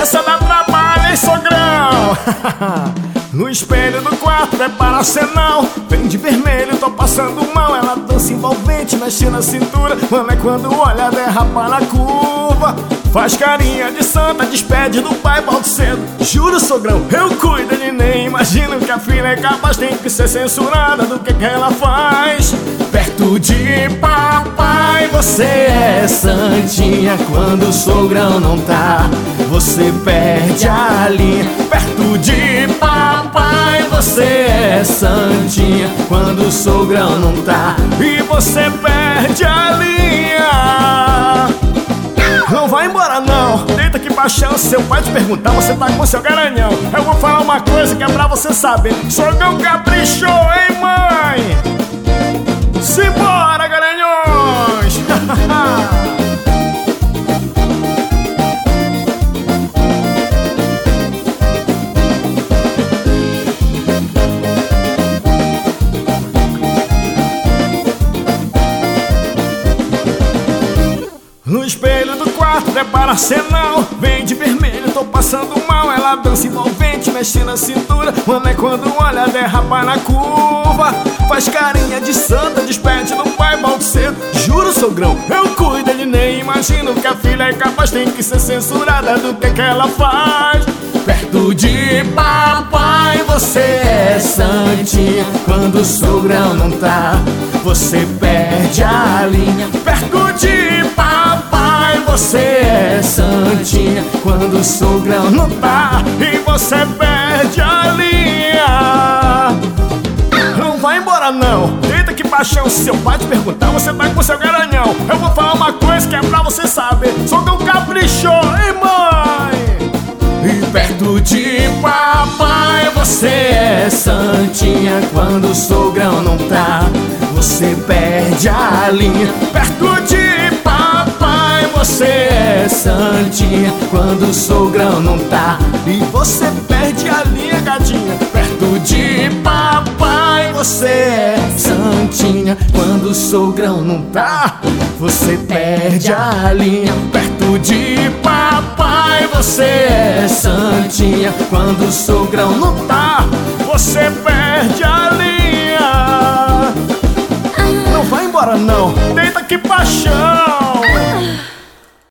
preguiça dá trabalho, hein, sogrão? No espelho do quarto prepara arsenal. Vem de vermelho, tô passando mal. Ela dança envolvente, mexe na cintura. Mano, é quando olha, derrapa na curva. Faz carinha de santa, despede do pai, volta cedo. Juro, sogrão, eu cuido de nem imagino que a filha é capaz, tem que ser censurada do que ela faz. Perto de papai, você é santinha. Quando o sogrão não tá, você perde a linha. Perto de papai, você é santinha. Quando o sogrão não tá, e você perde a linha. Não vai embora não, deita aqui baixão. Se seu pai te perguntar, você tá com seu garanhão. Eu vou falar uma coisa que é pra você saber: sogrão caprichou, hein, mãe? Simbora, garanhões! No espelho do quarto prepara arsenal. Vem de vermelho, tô passando mal. Ela dança envolvente, mexe na cintura. Mano, é quando olha, derrapa na curva. Faz carinha de santa, despede no pai, volta cedo. Juro, sogrão, eu cuido, ele nem imagino que a filha é capaz, tem que ser censurada do que ela faz. Perto de papai, você é santinha. Quando o sogrão não tá, você perde a linha. Perto de papai, você é santinha. Quando o sogrão não tá, e você perde a linha. Não vai embora não, deita aqui baixão. Se seu pai te perguntar, você tá com seu garanhão. Eu vou falar uma coisa que é pra você saber: sogrão caprichou, hein, mãe? E perto de papai, você é santinha. Quando o sogrão não tá, você perde a linha. Perto de papai, você é santinha. Quando o sogrão não tá, e você perde a linha, gatinha. Perto de papai, você é santinha. Quando o sogrão não tá, você perde a linha. Perto de papai, você é santinha. Quando o sogrão não tá, você perde a linha. Não vai embora não, deita aqui paixão.